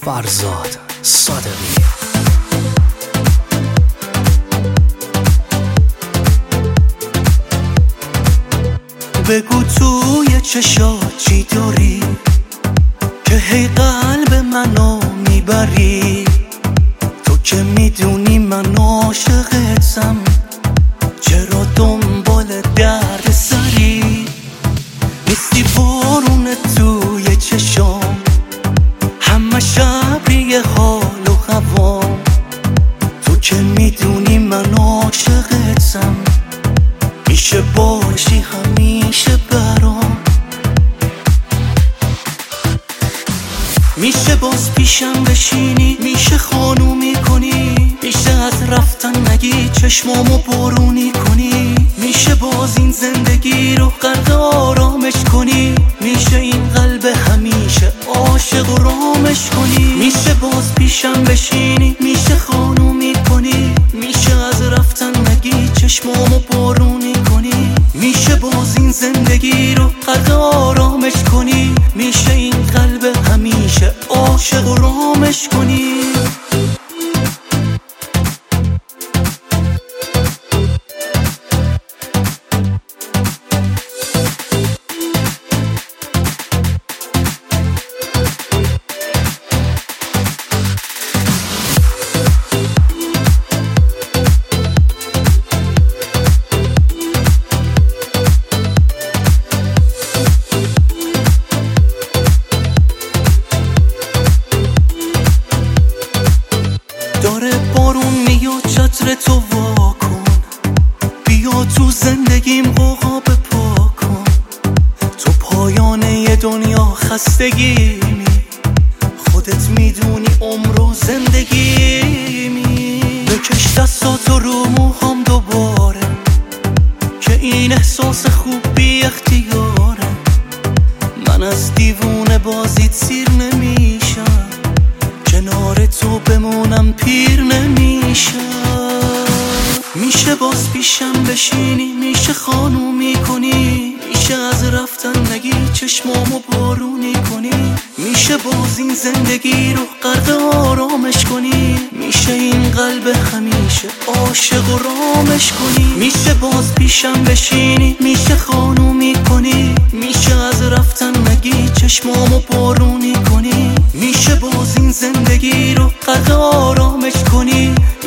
فرزاد صادقی. بگو توی چشات چی داری که هی قلب منو میبری؟ تو که میدونی من عاشقتم، چرا دنبال درد سری؟ نیستی بارون توی چشام، همه شبیه حال و هوام. تو که میدونی من عاشقتم، میشه باشی همیشه برام. میشه باز پیشم بشینی، میشه خانومی کنی، میشه از رفتن نگی چشمامو بارونی کنی. میشه باز این زندگی رو غرق آرامش کنی، میشه این قلب همیشه عاشق و رامش کنی. میشه باز پیشم بشینی، میشه خانومی کنی، میشه از رفتن نگی چشمامو بارونی کنی. میشه باز این زندگی رو غرق آرامش کنی، میشه این قلب همیشه عاشق و رامش کنی. داره بارون میاد، چتر تو واکن، بیا تو زندگیم قوقا بپا کن. تو پایانه دنیا خستگیمی، خودت میدونی عمر و زندگیمی. بکش دستاتو رو موهام دوباره، که این احساس خوب بی اختیاره. من از دیوونه بازیت سیر نمیشم، کنار تو بمونم پیر نمیشم. میشه باز پیشم بشینی، میشه خانومی کنی، میشه از رفتن نگی چشمامو بارونی کنی. میشه باز این زندگی رو غرق آرامش کنی، میشه این قلب همیشه عاشق و رامش کنی. میشه باز پیشم بشینی، میشه خانومی کنی، میشه از رفتن نگی چشمامو بارونی کنی. میشه باز این زندگی رو غرق آرامش کنی،